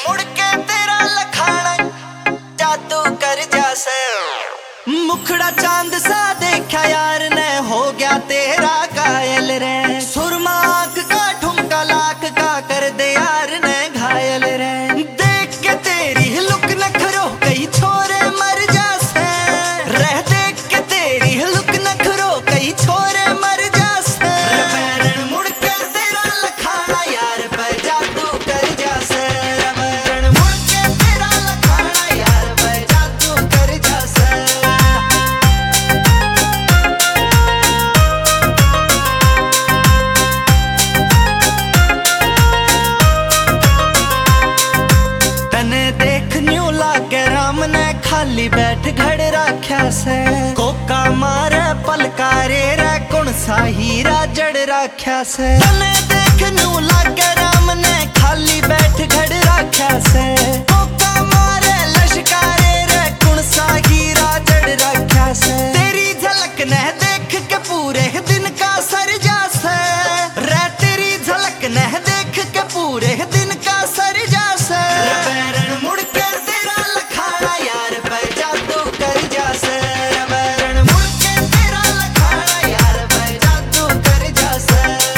मुड़ के तेरा लखाना जादू कर जासे। मुखड़ा चांद सा देखा यार ने हो गया तेरा कायल रे। सुरमा आंख का ठुमका लाख का कर दे यार ने घायल रे। देख के तेरी लुक नखरो कई छोरे मर जासे। रह देख के तेरी लुक नखरो कई छोरे मर जासे। रबैरण मुड़ के तेरा लखाना यार पे जादू कर जासे। रबैरण मुड़ के तेरा लखाना यार पे जादू कर जासे। देख न्यू लागे राम ने खाली बैठ घड़ राख्या से। कोका मारे पलकारे रे कुण सा हीरा जड़ राख्या से। तने देख न्यू लागे राम ने खाली बैठ घड़ राख्या से। कोका मारे लश्कारे रे कुण सा हीरा जड़ राख्या से। तेरी झलक ने देख के पूरे दिन का सर जासे। रे तेरी झलक ने देख के पूरे दिन का सर जासे। मुड़ के तेरा लखाना यार पे जादू कर जासे। रबैरण मुड़ के तेरा लखाना यार पे जादू कर जासे।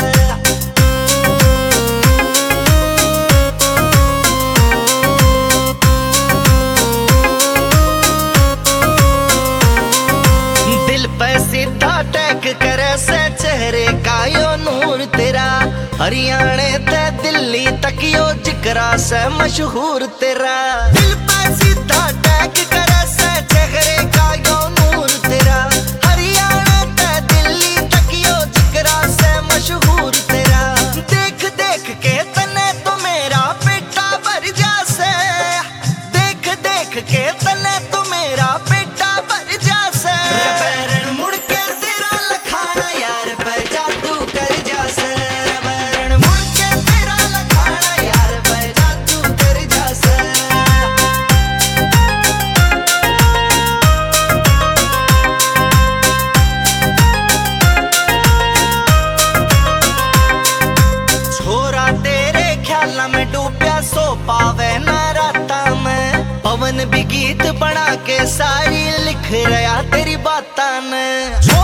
दिल पे सीधा टैक करे से चेहरे का यो नूर तेरा। हरियाणे ते दिल्ली तक यो जिक्रा से मशहूर तेरा। दिल पे सीधा टैग करे से चेहरे का यो नूर तेरा। हरियाणा ते दिल्ली तक यो जिक्रा से मशहूर तेरा। देख देख के तने तो मेरा पेटा भर जासे। देख देख के तने तो मेरा पेटा भर जासे। रबैरण मुड़ के तेरा लखाना यार पे जादू कर जासे। में डूबया सो पावे ना राता में। पवन भी गीत बना के सारी लिख रहा तेरी बातां ने।